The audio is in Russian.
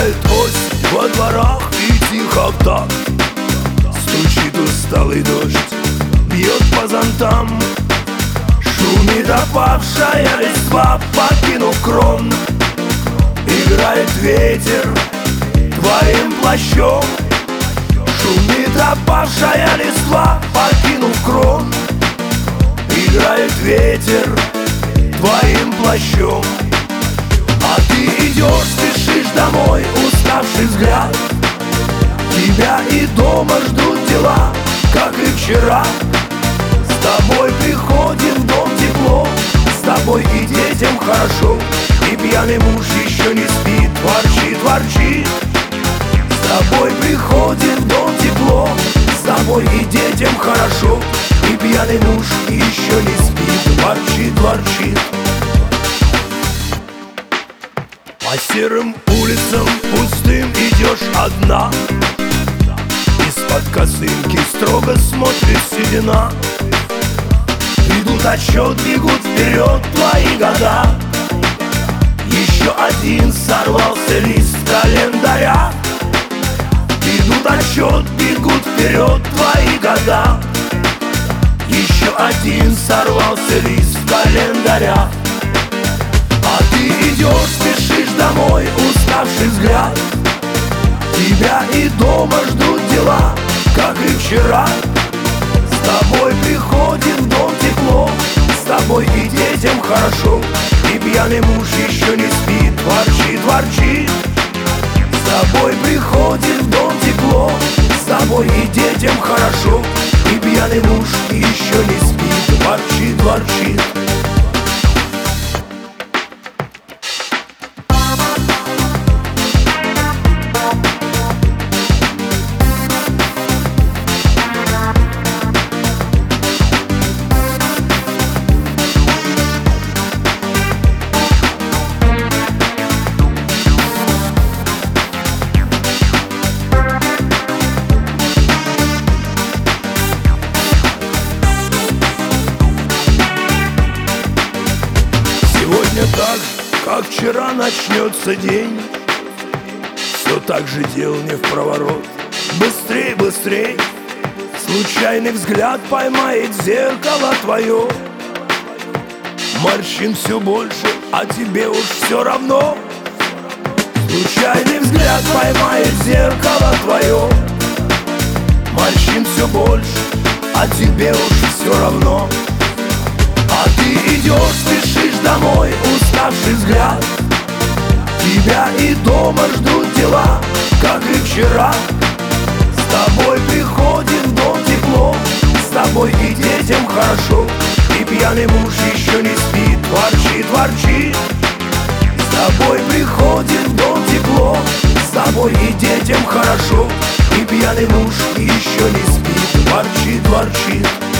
Играет осень во дворах и тихо так стучит усталый дождь, бьет по зонтам. Шумит опавшая листва, покинув крон. Играет ветер твоим плащом. Шумит опавшая листва, покинув крон. Играет ветер твоим плащом. А ты идешь, спешишь домой, уставший взгляд. Тебя и дома ждут дела, как и вчера. С тобой приходим в дом тепло, с тобой и детям хорошо. И пьяный муж еще не спит, ворчит, ворчит. С тобой приходим в дом тепло, с тобой и детям хорошо. И пьяный муж еще не спит, ворчит, ворчит. По серым улицам пустым идешь одна. Из-под косынки строго смотрит седина. Идут отсчет, бегут вперед твои года. Еще один сорвался лист календаря. Идут отсчет, бегут вперед твои года. Еще один сорвался лист календаря. А ты идешь, спешишь домой, уставший взгляд. Тебя и дома ждут дела, как и вчера. С тобой приходит в дом тепло, с тобой и детям хорошо. И пьяный муж еще не спит, ворчит, ворчит. С тобой приходит в дом тепло, с тобой и детям хорошо. И пьяный муж еще не спит, ворчит, ворчит. Сегодня так, как вчера начнется день. Все так же дел не в проворот. Быстрей, быстрей. Случайный взгляд поймает зеркало твое. Морщин все больше, а тебе уж все равно. Случайный взгляд поймает зеркало твое. Морщин все больше, а тебе уж все равно. А ты идешь, спешишь домой, уставший взгляд. Тебя и дома ждут дела, как и вчера. С тобой приходит в дом тепло, с тобой и детям хорошо. И пьяный муж еще не спит, ворчит, ворчит. С тобой приходит в дом тепло, с тобой и детям хорошо. И пьяный муж еще не спит, ворчит, ворчит.